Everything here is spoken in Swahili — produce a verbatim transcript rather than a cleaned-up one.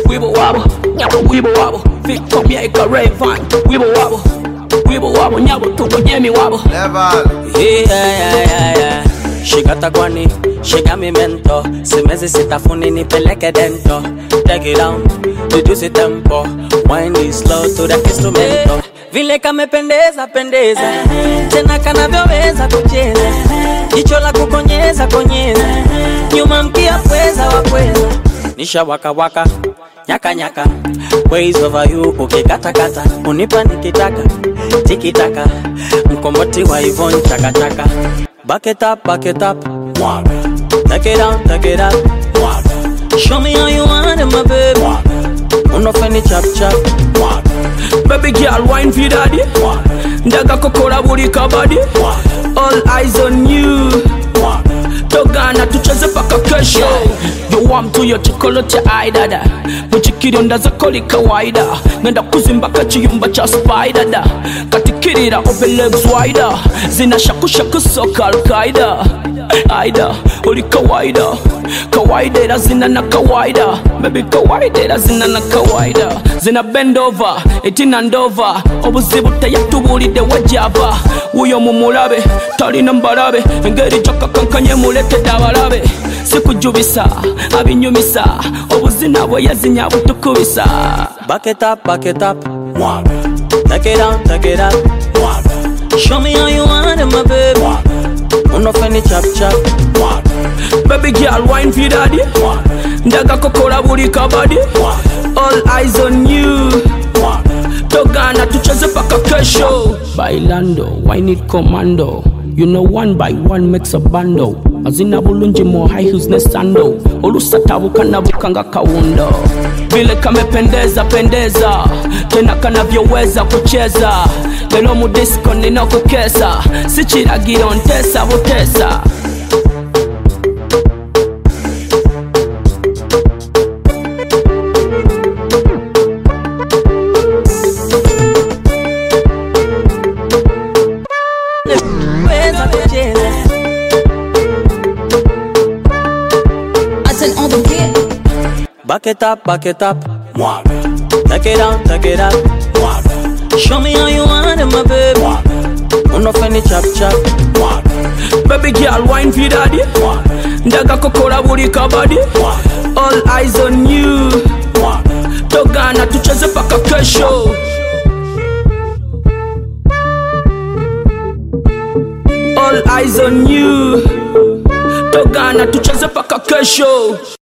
Wibble wobble, nyabo wibble wobble. Victor Mieka Raven, wibble wobble. Wibble wobble, nyabo tuko nyemi wobble. Level. Yeah, yeah, yeah, yeah. Shikata kwani, shika mi mento. Simezi sitafuni nipeleke dento. Take it down, reduce tempo. Wind it slow to the instrumento. Vile kamependeza pendeza, tena kanavyoweza kucheza. Jicho la kukonyeza konyeza, nyuma mkia pweza wapweza. Nisha waka waka, nyaka nyaka. Ways over you kukikata kata. Unipa nikitaka, tikitaka. Mkomboti wa Yvonne chaka chaka. Back it up, back it up. Take it down, take it up. Show me how you want it, my baby. Unofeni chap chap. Baby girl, wine for daddy. Ndaga kokora buri kabadi. All eyes on you. Togana tucheze paka kesho. You want to your chocolate eye dada. Muchikiri ndaza koli kawaida. Ngenda kuzimba kachiyumba cha spider da. Katikirira open legs wider. Zina shaku shaku soka al-Qaida. Aida, uli kawaida. Kawaida zina na kawaida. Baby kawaida zina na kawaida. Zina bend over, etina ndova. Obuzibu tayatubulide wajava. Uyo mumulabe, tali nambarabe. Ngeri jaka kankanye mulete dabalabe. Sikujubisa, abinyumisa. Obuzina bwe yazinya butukubisa. Back it up, back it up. Take it down, take it up. Show me how you want it, my baby. Unofeni chap chap. Baby girl, wine for daddy. Ndaga kokora buri kabadi. All eyes on you. Togana tucheze paka kesho. Bailando, wine it commando. You know one by one makes a bando. Azina bulunji mo high heels ne sando. Olusa tabu kana bukanga kawundo. Vile kamependeza pendeza. Tena kanavyoweza kucheza. Lelo mu disco ninakukesa. Sichiragiro ntesa butesa. Back it up, back it up. Take it down, take it up. Show me how you want it, my baby. Unofeni chap chap. Baby girl, wine for daddy. Ndaga kokora buri kabadi. All eyes on you. Togana tucheze paka kesho. All eyes on you. Togana tucheze paka kesho.